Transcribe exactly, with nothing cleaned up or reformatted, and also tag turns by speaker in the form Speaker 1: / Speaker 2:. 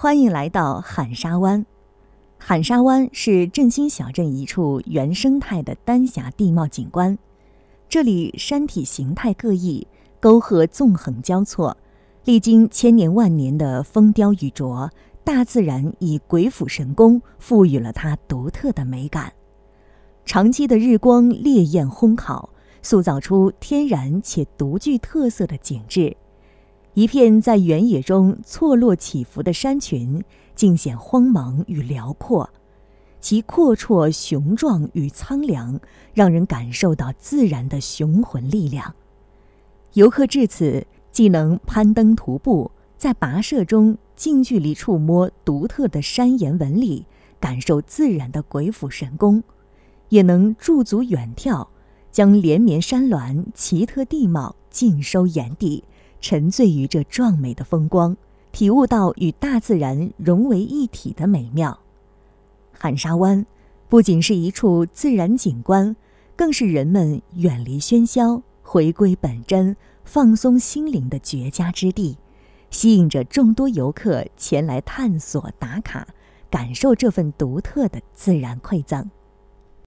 Speaker 1: 欢迎来到喊沙湾。喊沙湾是振兴小镇一处原生态的丹霞地貌景观，这里山体形态各异，沟壑纵横交错，历经千年万年的风雕雨琢，大自然以鬼斧神工赋予了它独特的美感。长期的日光烈焰烘烤，塑造出天然且独具特色的景致。一片在原野中错落起伏的山群，尽显荒茫与辽阔，其阔绰雄壮与苍凉，让人感受到自然的雄浑力量。游客至此，既能攀登徒步，在跋涉中近距离触摸独特的山岩纹理，感受自然的鬼斧神工，也能驻足远眺，将连绵山峦、奇特地貌尽收眼底，沉醉于这壮美的风光，体悟到与大自然融为一体的美妙。喊沙湾不仅是一处自然景观，更是人们远离喧嚣、回归本真、放松心灵的绝佳之地，吸引着众多游客前来探索打卡，感受这份独特的自然馈赠。